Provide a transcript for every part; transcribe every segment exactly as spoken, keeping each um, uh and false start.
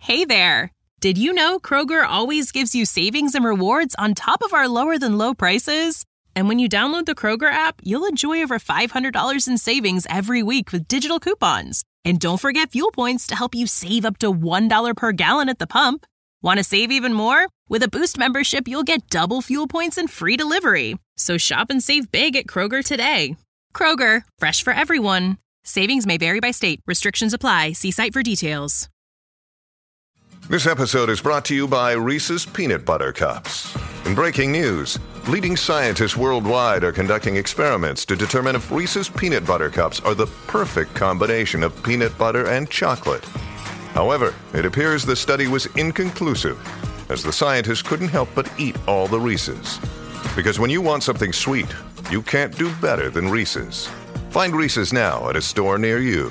Hey there! Did you know Kroger always gives you savings and rewards on top of our lower-than-low prices? And when you download the Kroger app, you'll enjoy over five hundred dollars in savings every week with digital coupons. And don't forget fuel points to help you save up to one dollar per gallon at the pump. Want to save even more? With a Boost membership, you'll get double fuel points and free delivery. So shop and save big at Kroger today. Kroger, fresh for everyone. Savings may vary by state. Restrictions apply. See site for details. This episode is brought to you by Reese's Peanut Butter Cups. In breaking news, leading scientists worldwide are conducting experiments to determine if Reese's Peanut Butter Cups are the perfect combination of peanut butter and chocolate. However, it appears the study was inconclusive, as the scientists couldn't help but eat all the Reese's. Because when you want something sweet, you can't do better than Reese's. Find Reese's now at a store near you.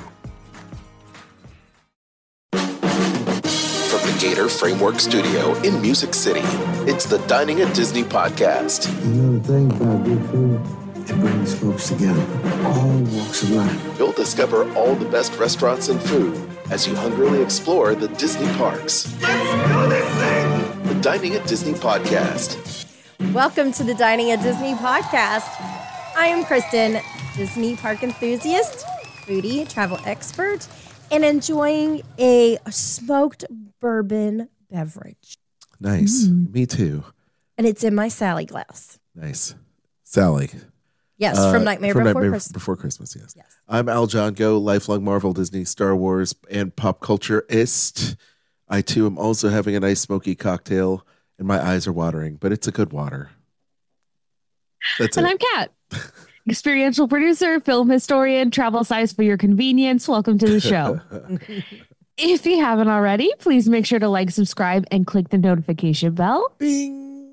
From the Gator Framework Studio in Music City, it's the Dining at Disney podcast. You know the thing about good food, it brings folks together, all walks of life. You'll discover all the best restaurants and food as you hungrily explore the Disney parks. Let's do this thing! The Dining at Disney podcast. Welcome to the Dining at Disney podcast. I am Kristen, Disney park enthusiast, foodie, travel expert, and enjoying a smoked bourbon beverage. Nice. Mm. Me too. And it's in my Sally glass. Nice. Sally. Yes, uh, from Nightmare, from Before, Nightmare Christmas. Before Christmas. Yes. yes. I'm Al John Go, lifelong Marvel, Disney, Star Wars, and pop cultureist. I too am also having a nice smoky cocktail, and my eyes are watering, but it's a good water. That's and it. I'm Kat, experiential producer, film historian, travel size for your convenience. Welcome to the show. If you haven't already, please make sure to like, subscribe, and click the notification bell. Bing.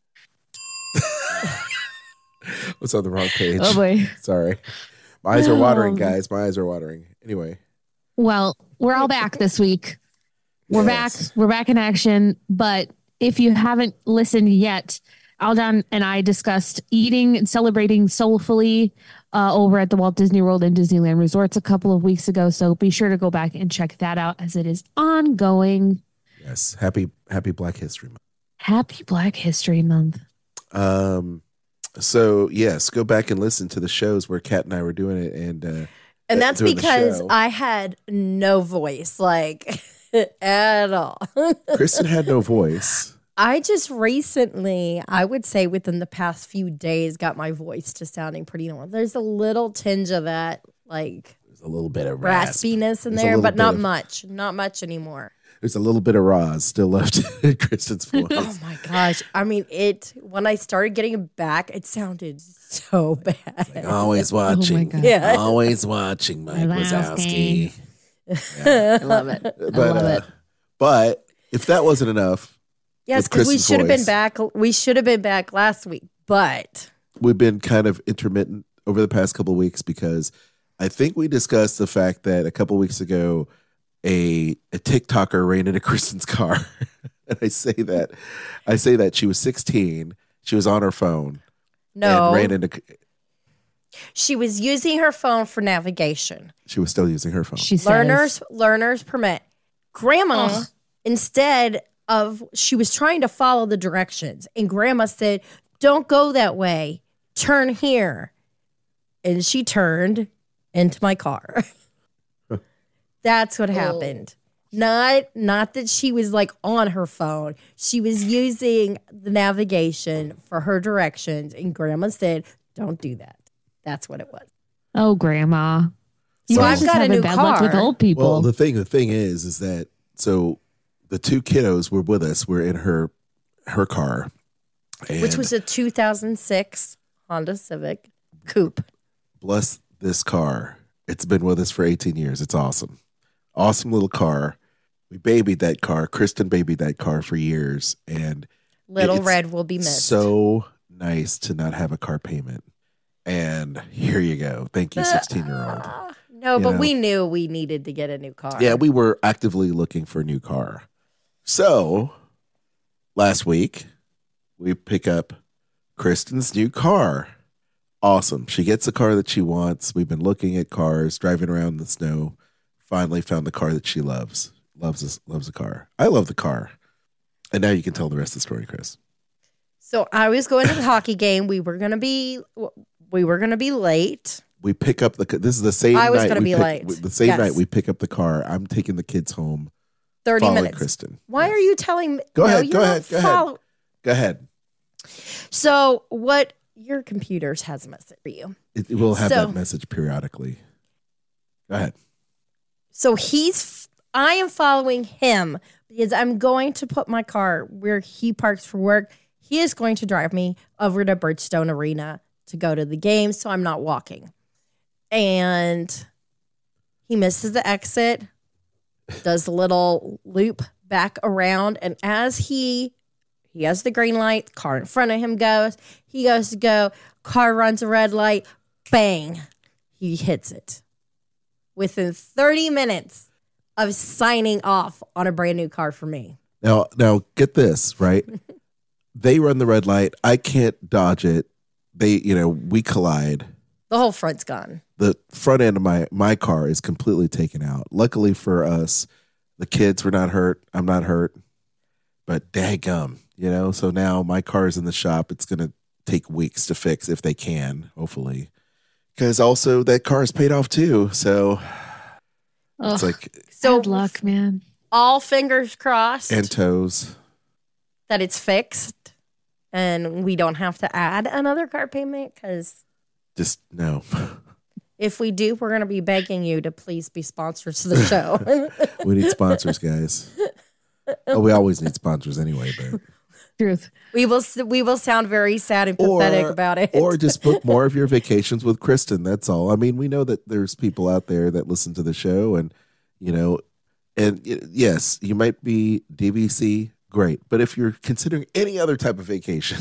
What's on the wrong page? Oh boy. Sorry. My eyes are watering, guys. My eyes are watering. Anyway. Well, we're all back this week. We're yes. back. We're back in action. But if you haven't listened yet, Aldan and I discussed eating and celebrating soulfully uh, over at the Walt Disney World and Disneyland Resorts a couple of weeks ago. So be sure to go back and check that out as it is ongoing. Yes. Happy, happy Black History Month. Happy Black History Month. Um, so yes, go back and listen to the shows where Kat and I were doing it. And, uh, and that's because I had no voice, like at all. Kristen had no voice. I just recently, I would say within the past few days, got my voice to sounding pretty normal. There's a little tinge of that, like there's a little bit of raspiness in there's there, but not of, much, not much anymore. There's a little bit of Roz still left in Kristen's voice. Oh my gosh. I mean, it, when I started getting it back, it sounded so bad. Like always watching. Oh yeah. Always watching Mike Wazowski. Yeah. I love it. But, I love uh, it. But if that wasn't enough, yes, because we should have been back. We should have been back last week, but we've been kind of intermittent over the past couple of weeks because I think we discussed the fact that a couple of weeks ago, a a TikToker ran into Kristen's car, and I say that I say that she was sixteen. She was on her phone. No, and ran into. She was using her phone for navigation. She was still using her phone. She learners says, learners permit. Grandma Ugh. instead. Of she was trying to follow the directions, and Grandma said, "Don't go that way. Turn here." And she turned into my car. That's what happened. Not not that she was like on her phone. She was using the navigation for her directions, and Grandma said, "Don't do that." That's what it was. Oh, Grandma. You So guys I've just got a having new bad luck with car. old people. Well, the thing the thing is, is that so. The two kiddos were with us. We're in her her car. And Which was a two thousand six Honda Civic Coupe. Bless this car. It's been with us for eighteen years. It's awesome. Awesome little car. We babied that car. Kristen babied that car for years. And Little it's Red will be missed. so nice to not have a car payment. And here you go. Thank you, sixteen-year-old. No, You but know. we knew we needed to get a new car. Yeah, we were actively looking for a new car. So last week, we pick up Kristen's new car. Awesome. She gets the car that she wants. We've been looking at cars, driving around in the snow. Finally found the car that she loves. loves this, loves the car. I love the car. And now you can tell the rest of the story, Chris. So I was going to the hockey game. We were gonna be we were gonna be late. We pick up the. This is the same. I was night gonna we be pick, late. The same Yes. night we pick up the car. I'm taking the kids home. Thirty following minutes. Kristen. Why Yes. are you telling me? Go no, ahead. you're Go not ahead. Go follow- ahead. Go ahead. So what? Your computers has a message for you. It, it will have So- that message periodically. Go ahead. So he's. I am following him because I'm going to put my car where he parks for work. He is going to drive me over to Bridgestone Arena to go to the game, so I'm not walking. And he misses the exit, does a little loop back around, and as he he has the green light, car in front of him goes, he goes to go, car runs a red light, bang, he hits it. Within thirty minutes of signing off on a brand new car for me. Now, now get this, right? They run the red light. I can't dodge it. They, you know, we collide. The whole front's gone. The front end of my my car is completely taken out. Luckily for us, the kids were not hurt. I'm not hurt. But daggum, you know. So now my car is in the shop. It's gonna take weeks to fix if they can, hopefully. Because also that car is paid off too. So it's Ugh, like So bad luck, man. all fingers crossed and toes. that it's fixed and we don't have to add another car payment because Just no. if we do, we're going to be begging you to please be sponsors of the show. We need sponsors, guys. Oh, we always need sponsors anyway, but Truth. we will we will sound very sad and pathetic Or- about it. or just book more of your vacations with Kristen. That's all. I mean, we know that there's people out there that listen to the show, and you know, and y- yes, you might be D V C, great. But if you're considering any other type of vacation,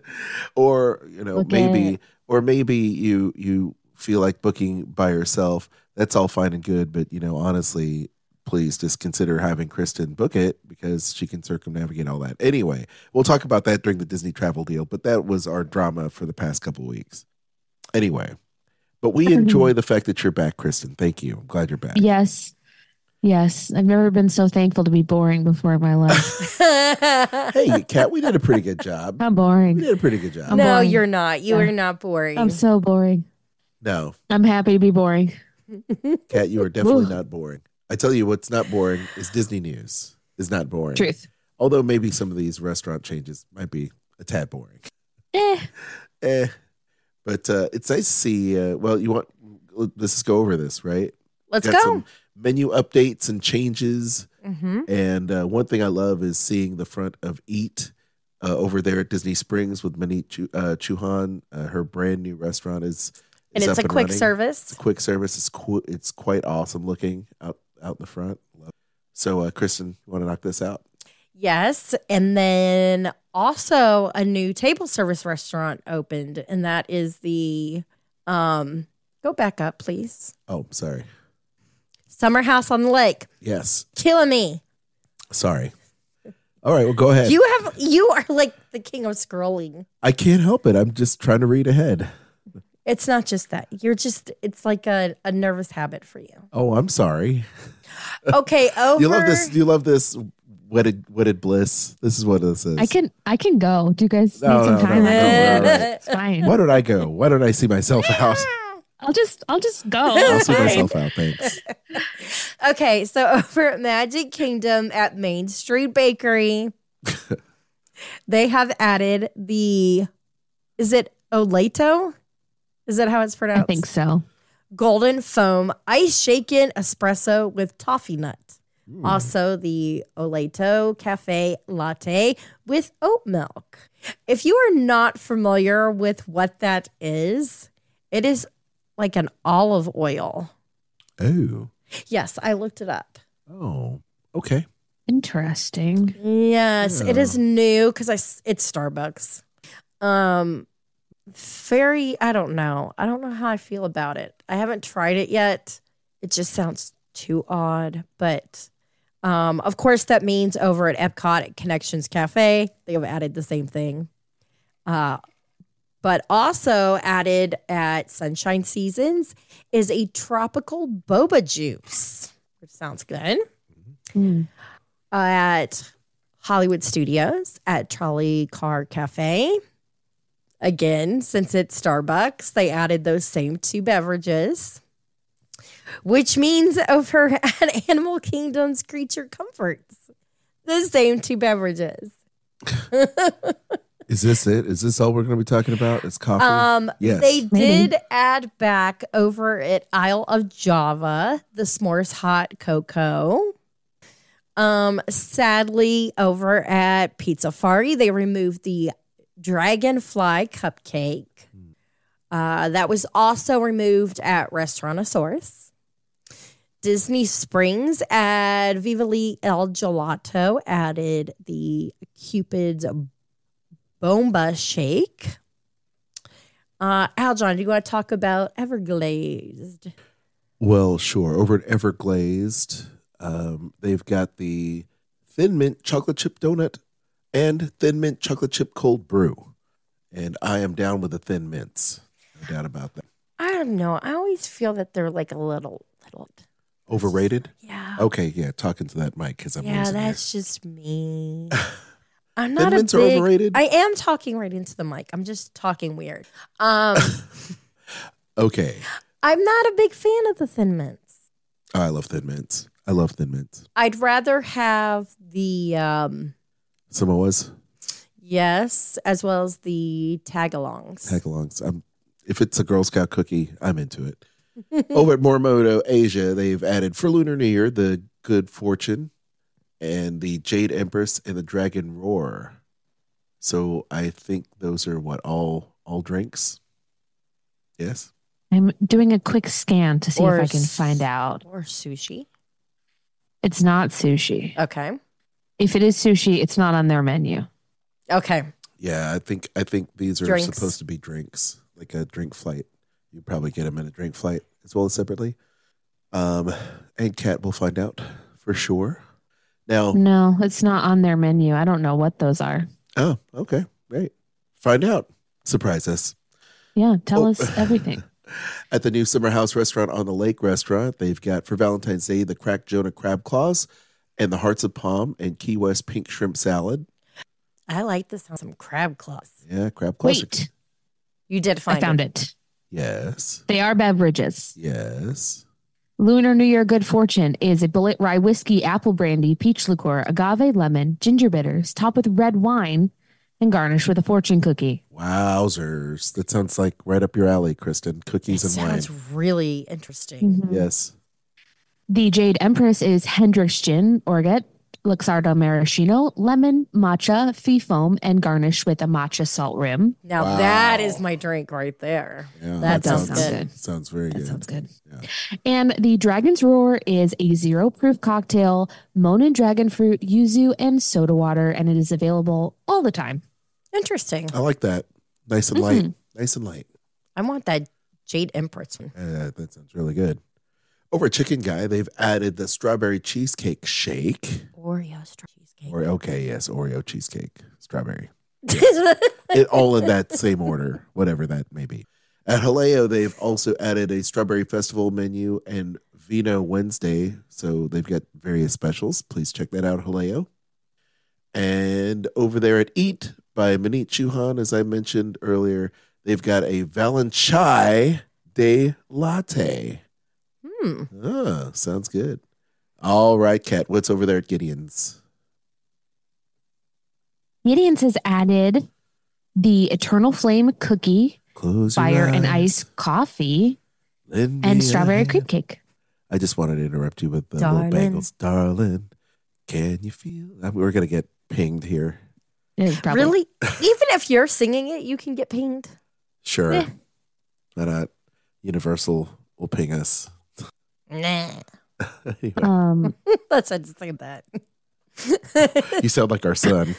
or you know, Book maybe, it. or maybe you you feel like booking by yourself, that's all fine and good. But you know, honestly, please just consider having Kristen book it because she can circumnavigate all that. Anyway, we'll talk about that during the Disney travel deal, but that was our drama for the past couple weeks. Anyway, but we enjoy the fact that you're back, Kristen. Thank you. I'm glad you're back. Yes. Yes. I've never been so thankful to be boring before in my life. Hey, Kat, we did a pretty good job. I'm We boring. did a pretty good job. I'm no, boring. you're not. You Yeah. are not boring. I'm so boring. No, I'm happy to be boring. Kat, you are definitely Ooh. not boring. I tell you what's not boring is Disney news. Is not boring. Truth. Although maybe some of these restaurant changes might be a tad boring. Eh. Eh. But uh, it's nice to see. Uh, well, you want, let's just go over this, right? Let's Got go. some menu updates and changes. Mm-hmm. And uh, one thing I love is seeing the front of Eat uh, over there at Disney Springs with Monique Chu- uh, Chuhan. Uh, her brand new restaurant is, And is it's up a quick running. service. It's a quick service. It's qu- It's quite awesome looking out out in the front. Love it. So, uh, Kristen, you want to knock this out? Yes. And then also a new table service restaurant opened, and that is the um go back up, please. Oh, sorry. Summer House on the Lake. Yes, Killing me. sorry. All right, well, go ahead. You have you are like the king of scrolling. I can't help it. I'm just trying to read ahead. It's not just that. You're just it's like a, a nervous habit for you. Oh, I'm sorry. Okay, over You love this. You love this wedded wedded bliss. This is what this is. I can I can go. Do you guys No, need some no, time? no, I no, can no, go. no. It's fine. Why don't I go? Why don't I see myself out? I'll just I'll just go. I'll It's see fine. myself out. Thanks. Okay, so over at Magic Kingdom at Main Street Bakery, they have added the is it Oleto? Is that how it's pronounced? I think so. Golden foam ice shaken espresso with toffee nut. Also, the Oleto Cafe Latte with oat milk. If you are not familiar with what that is, it is like an olive oil. Oh. Yes, I looked it up. Oh. Okay. Interesting. Yes, it Yeah. is new because I s- it's Starbucks. Um, very. I don't know. I don't know how I feel about it. I haven't tried it yet. It just sounds too odd. But um, of course, that means over at Epcot at Connections Cafe, they have added the same thing. Uh, but also added at Sunshine Seasons is a tropical boba juice, which sounds good. Mm. At Hollywood Studios, at Trolley Car Cafe. Again, since it's Starbucks, they added those same two beverages, which means over at Animal Kingdom's Creature Comforts, the same two beverages. Is this it? Is this all we're going to be talking about? It's coffee? Um, yes. They Maybe. did add back over at Isle of Java the S'mores Hot Cocoa. Um, sadly, over at Pizza Fari, they removed the Dragonfly Cupcake. Uh, that was also removed at Restaurantosaurus. Disney Springs at Vivali El Gelato added the Cupid's Bomba Shake. Uh, Aljon, do you want to talk about Everglazed? Well, sure. Over at Everglazed, um, they've got the Thin Mint Chocolate Chip Donut and Thin Mint Chocolate Chip Cold Brew. And I am down with the Thin Mints. No doubt about that. I don't know. I always feel that they're like a little, little. Overrated? Yeah. Okay, yeah. Talking to that mic because I'm Yeah, losing that's just me. I'm Thin not a Mints big, are overrated? I am talking right into the mic. I'm just talking weird. Um, Okay. I'm not a big fan of the Thin Mints. Oh, I love Thin Mints. I love Thin Mints. I'd rather have the um, Samoas, yes, as well as the tagalongs. tagalongs. I'm, if it's a Girl Scout cookie, I'm into it. Over at Morimoto Asia, they've added for Lunar New Year the Good Fortune and the Jade Empress and the Dragon Roar. So I think those are what, all all drinks? Yes. I'm doing a quick scan to see Or if I can s- find out. Or sushi. It's not sushi. Okay. If it is sushi, it's not on their menu. Okay. Yeah, I think I think these are Drinks. supposed to be drinks, like a drink flight. You probably get them in a drink flight as well as separately. Um, and Kat will find out for sure. Now, No, it's not on their menu. I don't know what those are. oh, okay, great. Find out. Surprise us. Yeah, tell Oh. us everything. At the new Summer House restaurant on the Lake restaurant, they've got for Valentine's Day the Cracked Jonah Crab Claws and the Hearts of Palm and Key West Pink Shrimp Salad. I like this on some crab claws. Yeah, crab claws. are Wait, good. You did find I found it. Yes. They are beverages. Yes. Lunar New Year Good Fortune is a bullet rye whiskey, apple brandy, peach liqueur, agave lemon, ginger bitters, topped with red wine, and garnished with a fortune cookie. Wowzers. That sounds like right up your alley, Kristen. Cookies It and wine. sounds really interesting. Mhm. Yes. The Jade Empress is Hendrick's Gin, Orgeat, Luxardo Maraschino, lemon, matcha, fee foam, and garnished with a matcha salt rim. Now Wow. that is my drink right there. Yeah, That sounds sounds good. good. Sounds very That good. sounds good. Yeah. And the Dragon's Roar is a zero proof cocktail, Monin dragon fruit, yuzu, and soda water, and it is available all the time. Interesting. I like that. Nice and light. Nice and light. I want that Jade Empress one. Uh, that sounds really good. Over at Chicken Guy, they've added the strawberry cheesecake shake. Oreo straw cheesecake. Or okay, yes, Oreo cheesecake, strawberry. It all in that same order, whatever that may be. At Haleo, they've also added a strawberry festival menu and Vino Wednesday, so they've got various specials. Please check that out, Haleo. And over there at Eat by Manit Chuhan, as I mentioned earlier, they've got a Valenchai de Latte. Hmm. Ah, sounds good. All right, Kat, what's over there at Gideon's? Gideon's has added the Eternal Flame cookie, Close your fire and eyes. ice coffee, Lend me and a strawberry hand. cream cake. I just wanted to interrupt you with the Darling. little bagels. Darling, can you feel? I mean, we're going to get pinged here. Yeah, probably. Really? Even if you're singing it, you can get pinged. Sure. Yeah. Why not? Universal will ping us. Nah. Anyway, Um, Let's just say that. you sound like our son.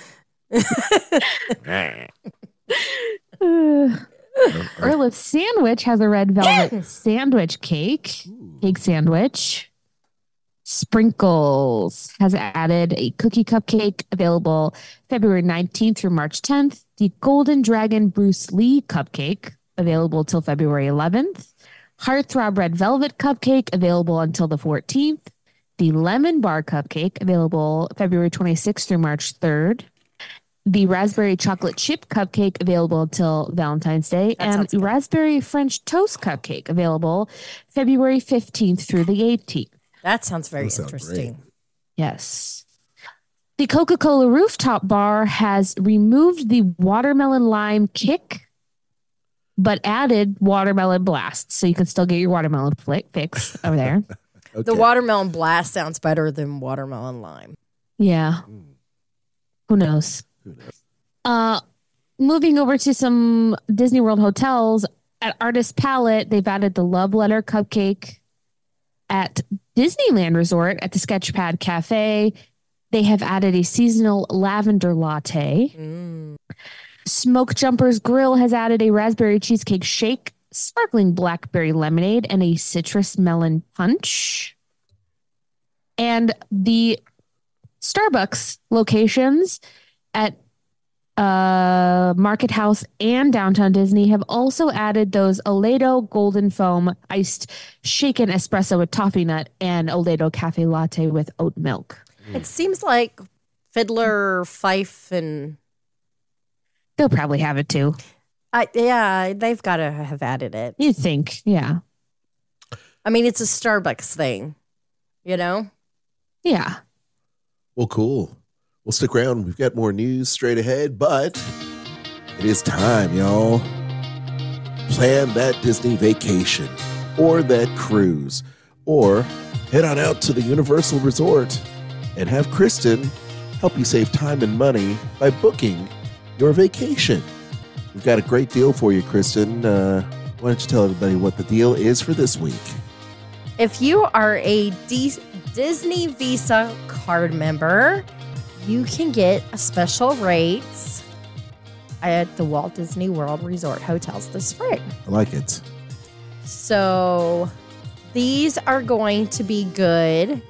uh, Earl of Sandwich has a red velvet sandwich cake, cake sandwich. Sprinkles has added a cookie cupcake available February nineteenth through March tenth. The Golden Dragon Bruce Lee cupcake available till February eleventh. Heartthrob Red Velvet cupcake available until the fourteenth. the lemon bar cupcake, available February twenty-sixth through March third. The raspberry chocolate chip cupcake, available until Valentine's Day. That and sounds good. raspberry French toast cupcake, available February fifteenth through the eighteenth. That sounds very That sounds interesting. great. Yes. The Coca-Cola rooftop bar has removed the watermelon lime kick, but added watermelon blast. So you can still get your watermelon flick fix over there. Okay. The watermelon blast sounds better than watermelon lime. Yeah. Who knows? Who knows? Uh, moving over to some Disney World hotels. At Artist Palette, they've added the Love Letter Cupcake. At Disneyland Resort, at the Sketchpad Cafe, they have added a seasonal lavender latte. Mm. Smoke Jumpers Grill has added a raspberry cheesecake shake, sparkling blackberry lemonade, and a citrus melon punch. And the Starbucks locations at uh, Market House and Downtown Disney have also added those Oledo Golden Foam iced shaken espresso with toffee nut and Oledo Cafe Latte with oat milk. It seems like Fiddler, Fife, and They'll probably have it too. I, yeah, they've got to have added it. You'd think, yeah. I mean, it's a Starbucks thing, you know? Yeah. Well, cool. We'll stick around. We've got more news straight ahead, but it is time, y'all. Plan that Disney vacation or that cruise, or head on out to the Universal Resort and have Kristen help you save time and money by booking your vacation. We've got a great deal for you, Kristen. Uh, why don't you tell everybody what the deal is for this week? If you are a D- Disney Visa card member, you can get a special rates at the Walt Disney World Resort hotels this spring. I like it. So these are going to be good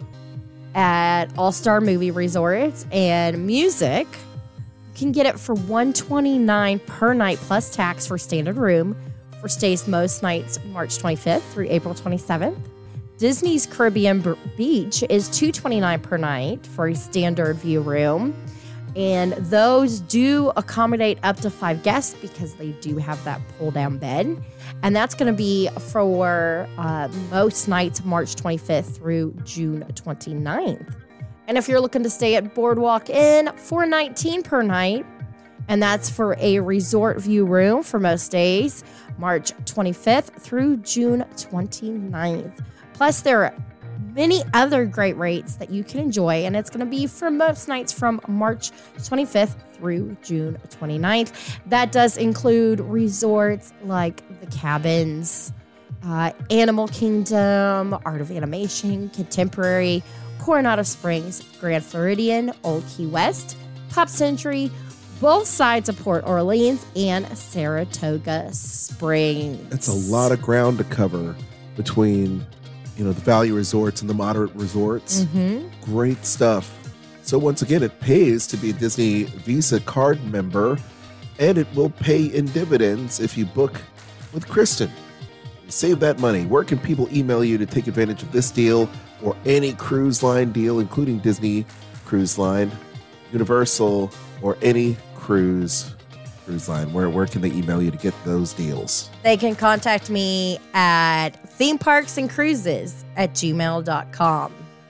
at All-Star Movie Resorts and Music. You can get it for one hundred twenty-nine dollars per night plus tax for standard room for stays most nights March twenty-fifth through April twenty-seventh. Disney's Caribbean B- Beach is two hundred twenty-nine dollars per night for a standard view room. And those do accommodate up to five guests because they do have that pull-down bed. And that's going to be for uh, most nights March twenty-fifth through June twenty-ninth. And if you're looking to stay at Boardwalk Inn, four hundred nineteen dollars per night. And that's for a resort view room for most days, March twenty-fifth through June twenty-ninth. Plus, there are many other great rates that you can enjoy, and it's going to be for most nights from March twenty-fifth through June twenty-ninth. That does include resorts like the Cabins, uh, Animal Kingdom, Art of Animation, Contemporary, Coronado Springs, Grand Floridian, Old Key West, Pop Century, both sides of Port Orleans, and Saratoga Springs. That's a lot of ground to cover between, you know, the value resorts and the moderate resorts. Mm-hmm. Great stuff. So once again, it pays to be a Disney Visa card member, and it will pay in dividends if you book with Kristen. Save that money. Where can people email you to take advantage of this deal or any cruise line deal, including Disney Cruise Line, Universal, or any cruise cruise line? Where, where can they email you to get those deals? They can contact me at theme parks and cruises at gmail dot com.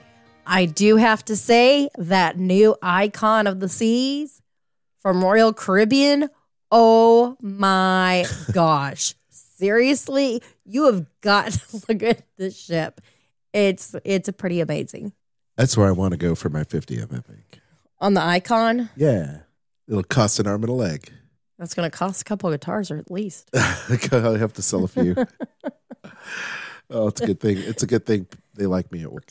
I do have to say that new icon of the seas from Royal Caribbean, oh my gosh. Seriously, you have got to look at this ship. It's it's a pretty amazing. That's where I want to go for my fiftieth, I think. On the icon, Yeah. It'll cost an arm and a leg. that's going to cost a couple of guitars or at least. I have to sell a few. Oh, it's a good thing. It's a good thing they like me at work.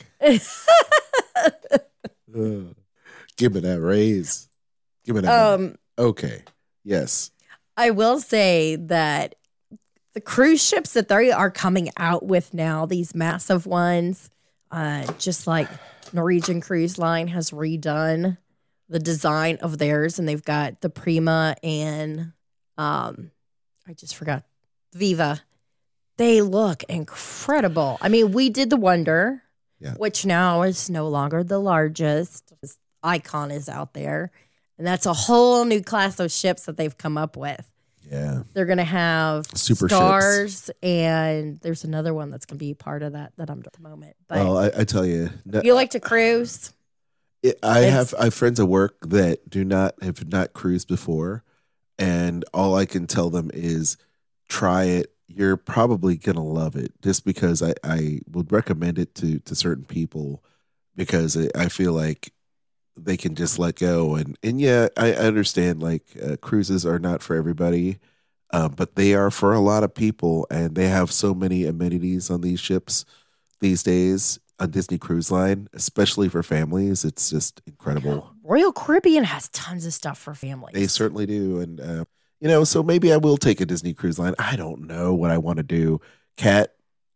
Uh, give me that raise. Give me that. money. Um, Okay. Yes. I will say that the cruise ships that they are coming out with now, these massive ones, uh, just like Norwegian Cruise Line has redone the design of theirs, and they've got the Prima and um, I just forgot Viva. They look incredible. I mean, we did the Wonder, Yeah. which now is no longer the largest. This Icon is out there. And that's a whole new class of ships that they've come up with. Yeah. They're going to have Super stars, and there's another one that's going to be part of that that I'm at the moment. But Well, I, I tell you, no, you like to cruise? it, I it's- have I have friends at work that do not have not cruised before, and all I can tell them is try it. You're probably gonna love it, just because I, I would recommend it to to certain people because it, I feel like they can just let go and and yeah, I I understand like uh, cruises are not for everybody, uh, but they are for a lot of people, and they have so many amenities on these ships these days on Disney Cruise Line, especially for families. It's just incredible. Royal Caribbean has tons of stuff for families. They certainly do. And, uh, you know, so maybe I will take a Disney Cruise Line. I don't know what I want to do. Kat,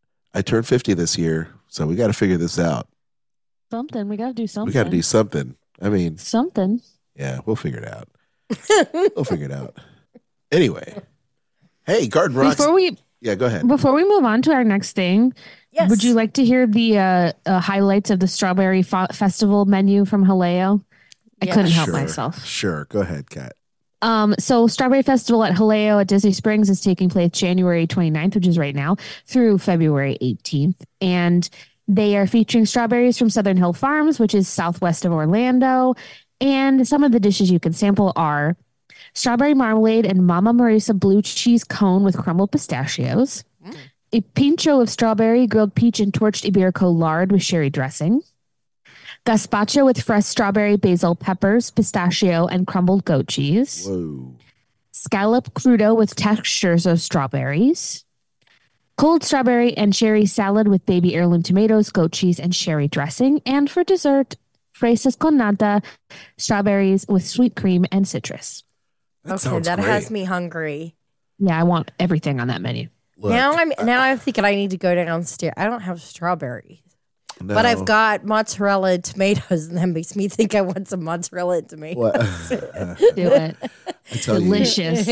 I turned fifty this year, so we got to figure this out. Something. We got to do something. We got to do something. I mean, something. yeah, we'll figure it out. We'll figure it out. Anyway, hey, Garden Rocks. Before we yeah, go ahead. before we move on to our next thing, Yes. would you like to hear the uh, uh, highlights of the Strawberry Fo- Festival menu from Haleo? I Yeah. couldn't help Sure. myself. Sure, go ahead, Kat. Um, so Strawberry Festival at Haleo at Disney Springs is taking place January twenty-ninth, which is right now, through February eighteenth. And they are featuring strawberries from Southern Hill Farms, which is southwest of Orlando. And some of the dishes you can sample are strawberry marmalade and Mama Marisa blue cheese cone with crumbled pistachios, Mm. a pincho of strawberry, grilled peach, and torched Iberico lard with sherry dressing, gazpacho with fresh strawberry, basil, peppers, pistachio, and crumbled goat cheese, Whoa. scallop crudo with textures of strawberries, cold strawberry and cherry salad with baby heirloom tomatoes, goat cheese, and sherry dressing, and for dessert, fresas con nata, strawberries with sweet cream and citrus. That Okay, sounds that great. has me hungry. Yeah, I want everything on that menu. Look, now I'm now I'm thinking I need to go downstairs. I don't have strawberries, no. but I've got mozzarella and tomatoes, and that makes me think I want some mozzarella and tomatoes. What? Do it. I tell you, Delicious.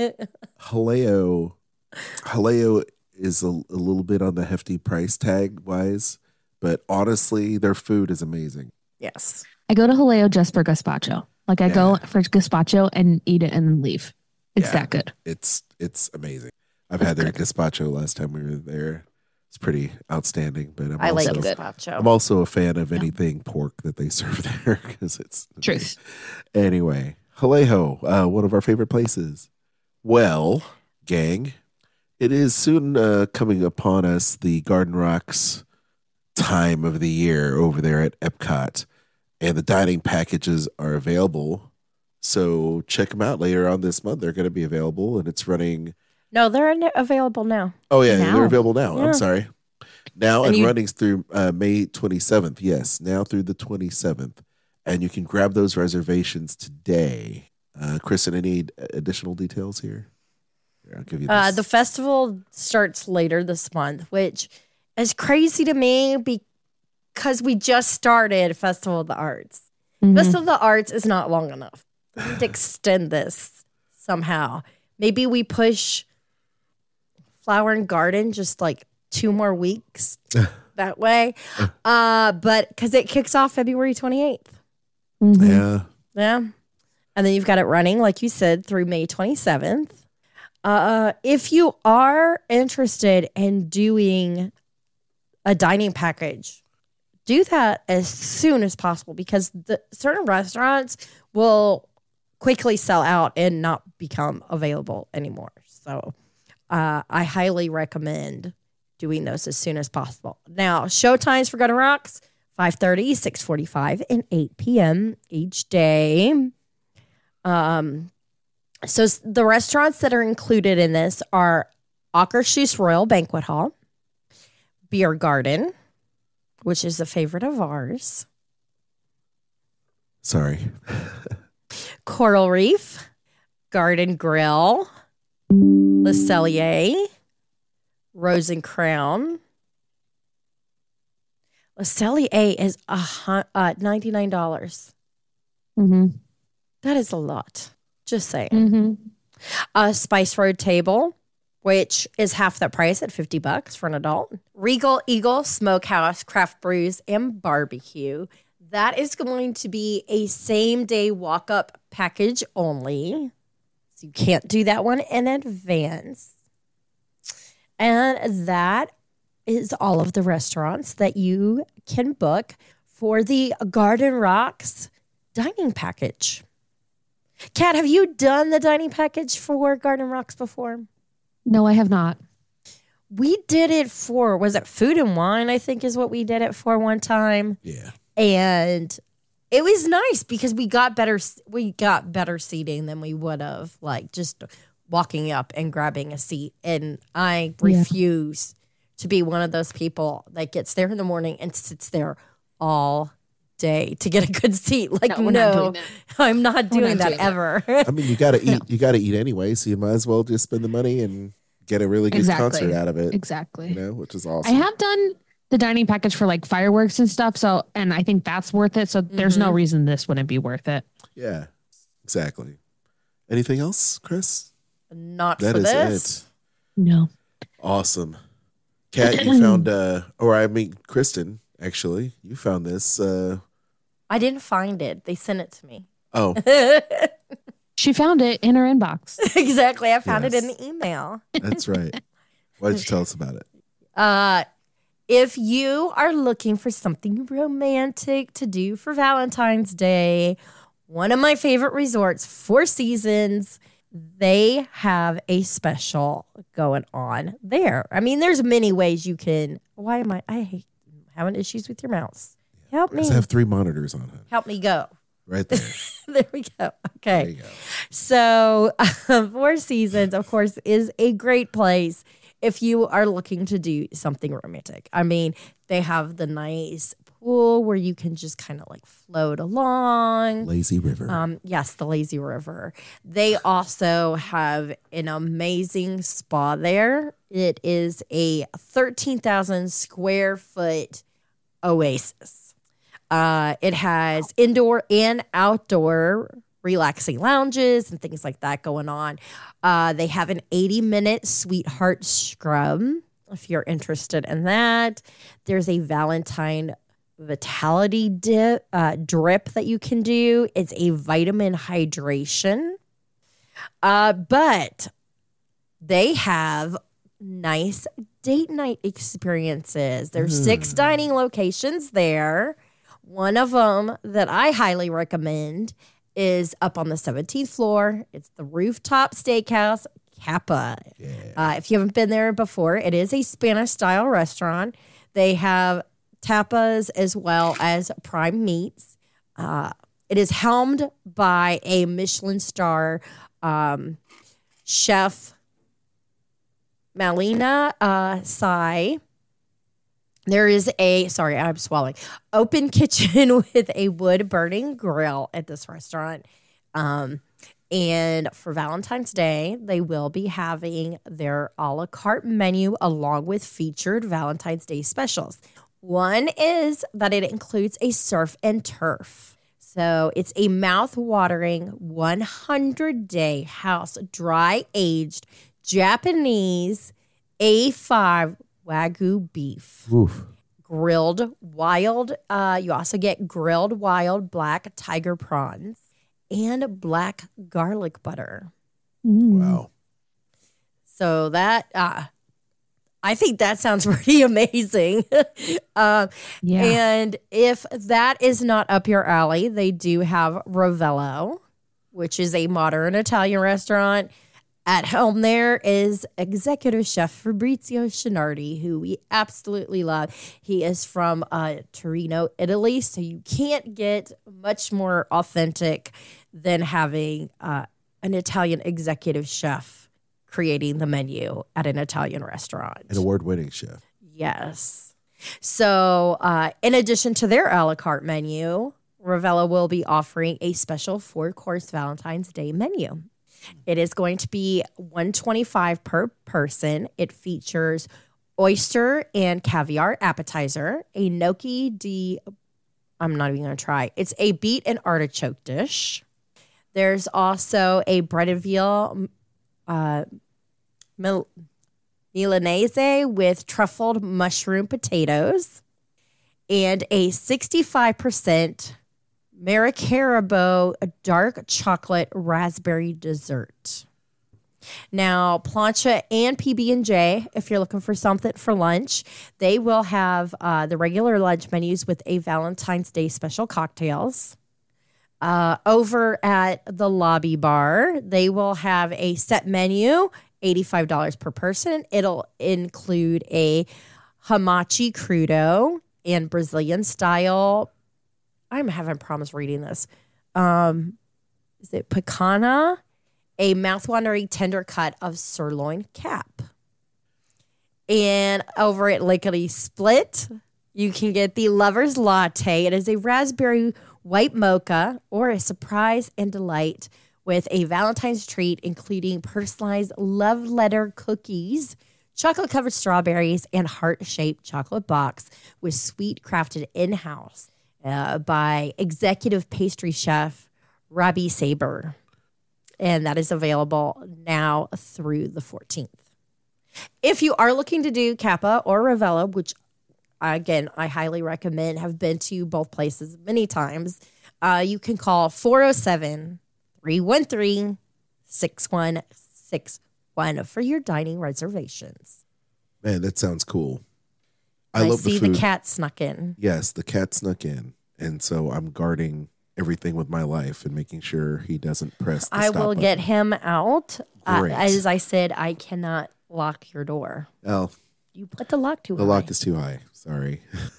Haleo, Haleo is a, a little bit on the hefty price tag wise, but honestly, their food is amazing. Yes. I go to Haleo just for gazpacho. Like I go for gazpacho and eat it and then leave. It's Yeah. that good. It's it's amazing. I've had their gazpacho last time we were there. It's pretty outstanding. But I'm I like also, gazpacho. I'm also a fan of anything pork that they serve there because it's Truth. Anyway, Haleo, uh, one of our favorite places. Well, gang, it is soon uh, coming upon us the Garden Rocks time of the year over there at Epcot, and the dining packages are available. So check them out later on this month. They're going to be available, and it's running. No, they're in- available now. Oh yeah, Now. they're available now. Yeah. I'm sorry. Now And and, you- running through uh, May twenty-seventh. Yes, now through the twenty-seventh, and you can grab those reservations today. Uh, Kristen, any additional details here? Here, I'll give you this. Uh, the festival starts later this month, which is crazy to me because we just started Festival of the Arts. Mhm. Festival of the Arts is not long enough. We need to extend this somehow. Maybe we push Flower and Garden just like two more weeks that way. Uh, but because it kicks off February twenty-eighth. Mhm. yeah, Yeah. And then you've got it running, like you said, through May twenty-seventh. Uh, if you are interested in doing a dining package, do that as soon as possible because the certain restaurants will quickly sell out and not become available anymore. So uh, I highly recommend doing those as soon as possible. Now, show times for Garden Rocks, five thirty, six forty-five, and eight p.m. each day. Um, so s- the restaurants that are included in this are Akershus Royal Banquet Hall, Beer Garden, which is a favorite of ours, sorry. Coral Reef, Garden Grill, Le Cellier, Rose and Crown. Le Cellier is a hun- uh, ninety-nine dollars. Mhm. That is a lot. Just saying. Mhm. Uh, Spice Road Table, which is half the price at fifty bucks for an adult. Regal Eagle Smokehouse, Craft Brews, and Barbecue. That is going to be a same-day walk-up package only. So you can't do that one in advance. And that is all of the restaurants that you can book for the Garden Rocks dining package. Kat, have you done the dining package for Garden Rocks before? No, I have not. We did it for, was it Food and Wine, I think is what we did it for one time. Yeah. And it was nice because we got better we got better seating than we would have, like just walking up and grabbing a seat. And I refuse yeah. to be one of those people that gets there in the morning and sits there all day to get a good seat. Like, no, no I'm not doing not that doing ever. That. I mean, you got to eat. No. You got to eat anyway, so you might as well just spend the money and get a really good exactly. concert out of it. Exactly. You know, which is awesome. I have done the dining package for like fireworks and stuff. So, and I think that's worth it. So mm-hmm. there's no reason this wouldn't be worth it. Yeah, exactly. Anything else, Chris? Not that for is this. It. No. Awesome. Kat, you found, uh, or I mean, Kristen, actually, you found this. Uh, I didn't find it. They sent it to me. Oh. She found it in her inbox. Exactly. I found yes. it in the email. That's right. Why don't you tell us about it? Uh, if you are looking for something romantic to do for Valentine's Day, one of my favorite resorts, Four Seasons, they have a special going on there. I mean, there's many ways you can. Why am I? I hate having issues with your mouse. Help me. I have three monitors on it. Help me go. Right there. There we go. Okay. There you go. So, uh, Four Seasons, of course, is a great place if you are looking to do something romantic. I mean, they have the nice pool where you can just kind of like float along. Lazy River. Um, yes, the Lazy River. They also have an amazing spa there. It is a thirteen thousand square foot oasis. Uh, it has indoor and outdoor relaxing lounges and things like that going on. Uh, they have an eighty minute sweetheart scrub if you're interested in that. There's a Valentine Vitality dip, uh, drip that you can do. It's a vitamin hydration. Uh, but they have nice date night experiences. There's mm. six dining locations there. One of them that I highly recommend is up on the seventeenth floor. It's the Rooftop Steakhouse, Kappa. Yeah. Uh, if you haven't been there before, it is a Spanish-style restaurant. They have tapas as well as prime meats. Uh, it is helmed by a Michelin star um, chef, Malina uh, Sai. There is a, sorry, I'm swallowing, open kitchen with a wood-burning grill at this restaurant. Um, and for Valentine's Day, they will be having their a la carte menu along with featured Valentine's Day specials. One is that it includes a surf and turf. So it's a mouth-watering one hundred day house dry-aged Japanese A five Wagyu beef. Oof. Grilled wild. Uh, you also get grilled wild black tiger prawns and black garlic butter. Mm. Wow. So that, uh, I think that sounds pretty amazing. uh, yeah. And if that is not up your alley, they do have Ravello, which is a modern Italian restaurant. At helm there is executive chef Fabrizio Scinardi, who we absolutely love. He is from uh, Torino, Italy, so you can't get much more authentic than having uh, an Italian executive chef creating the menu at an Italian restaurant. An award-winning chef. Yes. So uh, in addition to their a la carte menu, Ravello will be offering a special four-course Valentine's Day menu. It is going to be one hundred twenty-five dollars per person. It features oyster and caviar appetizer, a gnocchi di, I'm not even going to try. It's a beet and artichoke dish. There's also a breaded veal, uh, mil, Milanese with truffled mushroom potatoes, and a sixty-five percent Maracaibo dark chocolate raspberry dessert. Now, Plancha and P B and J, if you're looking for something for lunch, they will have uh, the regular lunch menus with a Valentine's Day special cocktails. Uh, over at the lobby bar, they will have a set menu, eighty-five dollars per person. It'll include a hamachi crudo and Brazilian style. I'm having problems reading this. Um, is it picana? A mouthwatering tender cut of sirloin cap. And over at Lickety Split, you can get the Lover's Latte. It is a raspberry white mocha or a surprise and delight with a Valentine's treat, including personalized love letter cookies, chocolate-covered strawberries, and heart-shaped chocolate box with sweet crafted in-house uh, by executive pastry chef Robbie Saber. And that is available now through the fourteenth. If you are looking to do Kappa or Ravello, which, again, I highly recommend, have been to both places many times, uh, you can call four oh seven, three one three, six one six one for your dining reservations. Man, that sounds cool. I, I love see the food. The cat snuck in. Yes, the cat snuck in. And so I'm guarding everything with my life and making sure he doesn't press the I stop will button. get him out. Uh, Great. as I said, I cannot lock your door. Oh, You put the lock too the high. lock is too high. Sorry.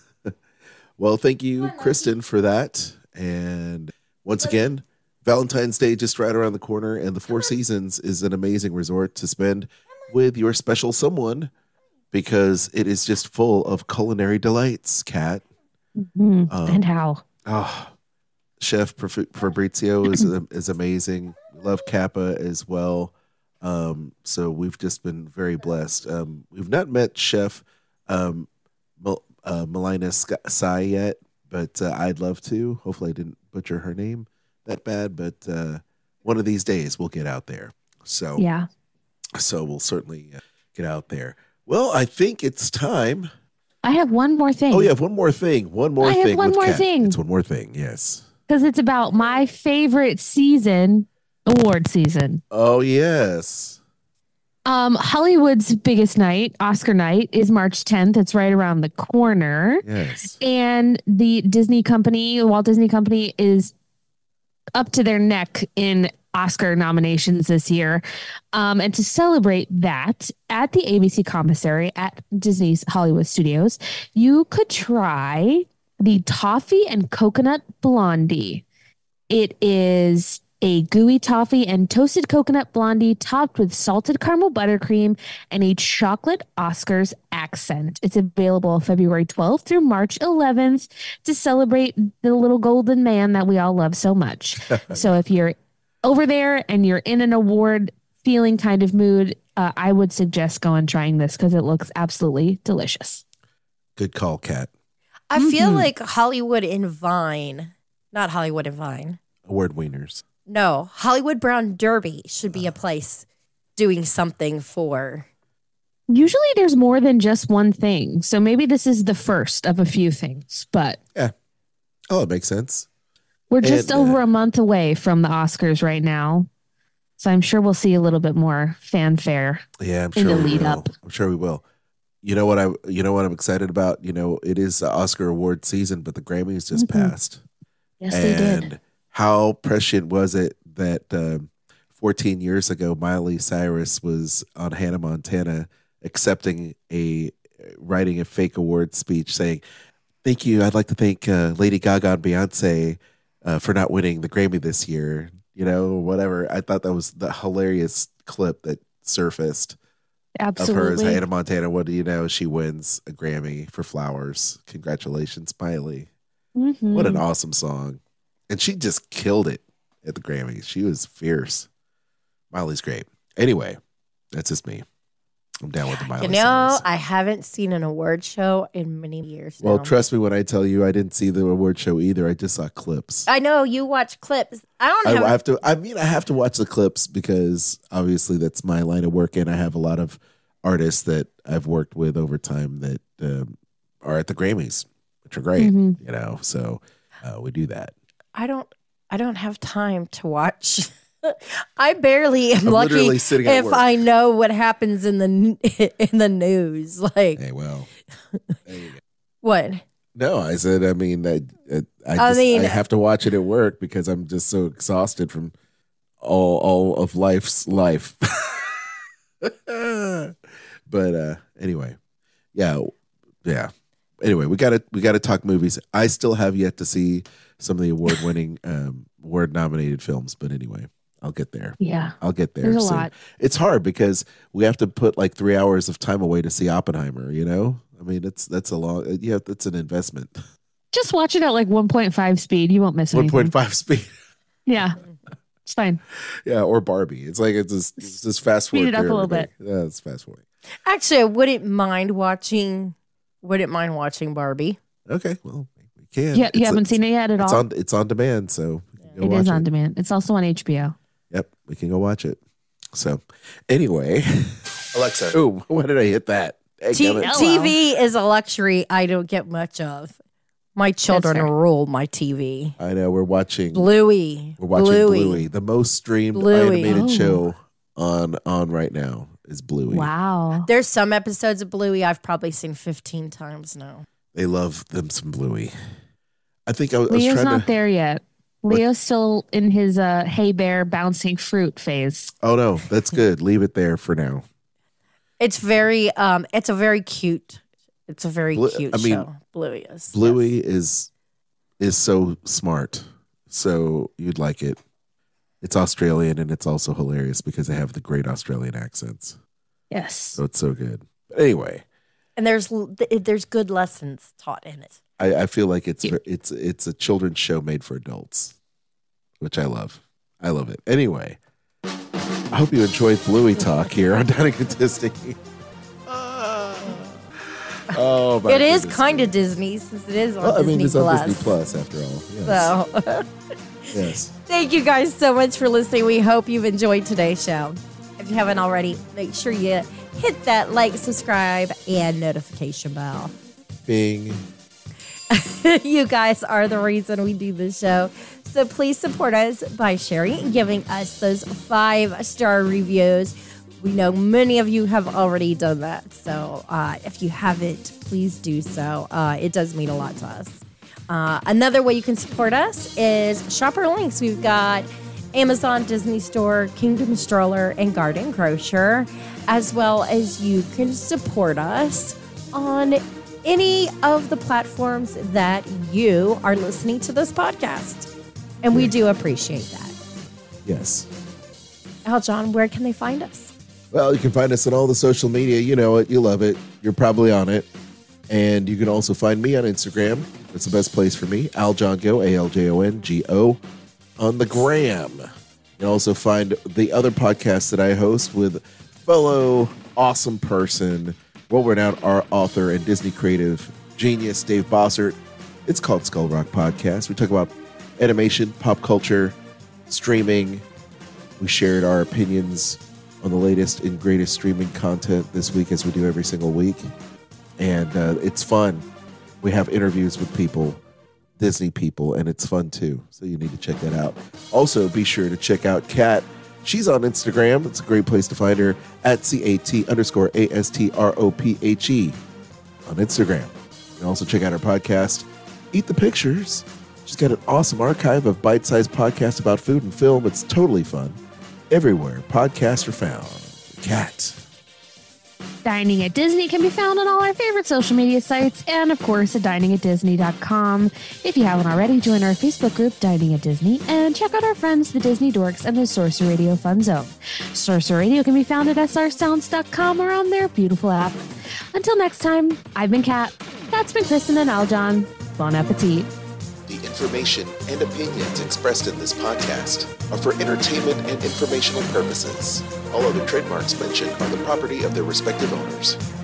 Well, thank you, Kristen, for that. And once again, Valentine's Day just right around the corner, and the Four Seasons is an amazing resort to spend with your special someone because it is just full of culinary delights, Kat. Mhm. Um, and how? Oh, Chef Fabrizio is is amazing. Love Kappa as well. Um, so we've just been very blessed. Um, we've not met Chef um, Mel- uh, Melina Sai yet, but uh, I'd love to. Hopefully, I didn't butcher her name that bad, but uh, one of these days we'll get out there. So Yeah. so we'll certainly uh, get out there. Well, I think it's time. I have one more thing. Oh, yeah, one more thing. One more I have thing. one with more Kat. thing. It's one more thing. Yes. Because it's about my favorite season, award season. Oh, yes. Um, Hollywood's biggest night, Oscar night, is March tenth. It's right around the corner. Yes. And the Disney company, the Walt Disney Company, is up to their neck in Oscar nominations this year. Um, and to celebrate that, at the A B C commissary at Disney's Hollywood Studios, you could try the toffee and coconut blondie. It is a gooey toffee and toasted coconut blondie topped with salted caramel buttercream and a chocolate Oscars accent. It's available February twelfth through March eleventh to celebrate the little golden man that we all love so much. So if you're over there and you're in an award feeling kind of mood, uh, I would suggest going trying this because it looks absolutely delicious. Good call, Kat. I feel Mhm. like Hollywood and Vine, not Hollywood and Vine. Award wieners. No, Hollywood Brown Derby should be a place doing something for. Usually there's more than just one thing. So maybe this is the first of a few things, but Oh, it makes sense. we're just And, uh, over a month away from the Oscars right now. So I'm sure we'll see a little bit more fanfare. Yeah, I'm In sure the we lead will. up. I'm sure we will. You know what I? You know what I'm excited about. You know, it is the Oscar award season, but the Grammys just Mhm. passed. Yes, they and did. how prescient was it that um, fourteen years ago, Miley Cyrus was on Hannah Montana accepting a writing a fake award speech saying, "Thank you. I'd like to thank uh, Lady Gaga and Beyonce uh, for not winning the Grammy this year." You know, whatever. I thought that was the hilarious clip that surfaced of her as Absolutely. Hannah Montana. What do you know? She wins a Grammy for Flowers. Congratulations, Miley. Mhm. What an awesome song. And she just killed it at the Grammys. She was fierce. Miley's great. Anyway, that's just me. I'm down with the Miley You know, Cyrus. I haven't seen an award show in many years. Well, now. trust me when I tell you I didn't see the award show either. I just saw clips. I know you watch clips. I don't I, have. I have to. I mean, I have to watch the clips because obviously that's my line of work, and I have a lot of artists that I've worked with over time that um, are at the Grammys, which are great, mm-hmm. you know. So uh, we do that. I don't. I don't have time to watch. I barely am I'm lucky if work. I know what happens in the in the news. Like, hey, well, there you go. What? No, I said. I mean, I, I, I, I just, mean, I have to watch it at work because I'm just so exhausted from all all of life's life. But uh, anyway, yeah, yeah. Anyway, we gotta we gotta talk movies. I still have yet to see some of the award winning, um, award nominated films. But anyway, I'll get there. Yeah, I'll get there. There's a soon. lot. It's hard because we have to put like three hours of time away to see Oppenheimer. You know, I mean, it's that's a long. Yeah, that's an investment. Just watch it at like one point five speed. You won't miss anything. one point five speed. Yeah. It's fine. Yeah, or Barbie. It's like it's just, it's just fast forward. Speed it up a little bit. Yeah, it's fast forward. Actually, I wouldn't mind watching. Wouldn't mind watching Barbie. Okay, well, we can. Yeah, you It's- haven't seen it yet at it's all. On, it's on demand, so we can go It watch is on demand. It's also on H B O. Yep, we can go watch it. So, anyway, Alexa. oh, why did I hit that? Hey, T- damn it. T V is a luxury I don't get much of. My children fair. rule my T V. I know we're watching. Bluey. We're watching Bluey. Bluey, the most streamed Bluey. animated Oh. show on on right now is Bluey. Wow. There's some episodes of Bluey I've probably seen fifteen times now. They love them some Bluey. I think I was, I was Leo's trying not to. there yet. Leo's still in his uh, hay bear bouncing fruit phase. Oh no, that's good. Leave it there for now. It's very um it's a very cute it's a very Blue- cute I mean, show. Bluey is. Bluey yes. is is so smart, so you'd like it. It's Australian and it's also hilarious because they have the great Australian accents. Yes. So it's so good. But anyway, And there's there's good lessons taught in it. I, I feel like it's it's it's a children's show made for adults, which I love. I love it. Anyway, I hope you enjoyed Bluey talk here on Dining at Disney. Oh, my It is goodness kind me. of Disney since it is on Well, I Disney mean, it's Plus. on Disney Plus after all. Yes. So Yes. thank you guys so much for listening. We hope you've enjoyed today's show. If you haven't already, make sure you hit that like, subscribe, and notification bell. Bing. You guys are the reason we do this show. So please support us by sharing and giving us those five-star reviews. We know many of you have already done that. So uh, if you haven't, please do so. Uh, it does mean a lot to us. Uh, another way you can support us is shop our links. We've got Amazon, Disney Store, Kingdom Stroller, and Garden Grocer, as well as you can support us on any of the platforms that you are listening to this podcast. And we do appreciate that. Yes. Al John, where can they find us? Well, you can find us on all the social media. You know it. You love it. You're probably on it. And you can also find me on Instagram. That's the best place for me. AlJonGo, A L J O N G O, on the gram. You can also find the other podcasts that I host with fellow awesome person, world-renowned art author and Disney creative genius, Dave Bossert. It's called Skull Rock Podcast. We talk about animation, pop culture, streaming. We shared our opinions on the latest and greatest streaming content this week, as we do every single week. And uh, it's fun. We have interviews with people, Disney people, and it's fun too. So you need to check that out. Also, be sure to check out Kat. She's on Instagram. It's a great place to find her at C A T underscore A S T R O P H E on Instagram. You can also check out her podcast, Eat the Pictures. She's got an awesome archive of bite-sized podcasts about food and film. It's totally fun. Everywhere podcasts are found. Kat. Dining at Disney can be found on all our favorite social media sites and, of course, at dining at disney dot com. If you haven't already, join our Facebook group, Dining at Disney, and check out our friends, the Disney Dorks and the Sorcerer Radio Fun Zone. Sorcerer Radio can be found at S R sounds dot com or on their beautiful app. Until next time, I've been Kat. That's been Kristen and Aljon. Bon appetit. The information and opinions expressed in this podcast are for entertainment and informational purposes. All other trademarks mentioned are the property of their respective owners.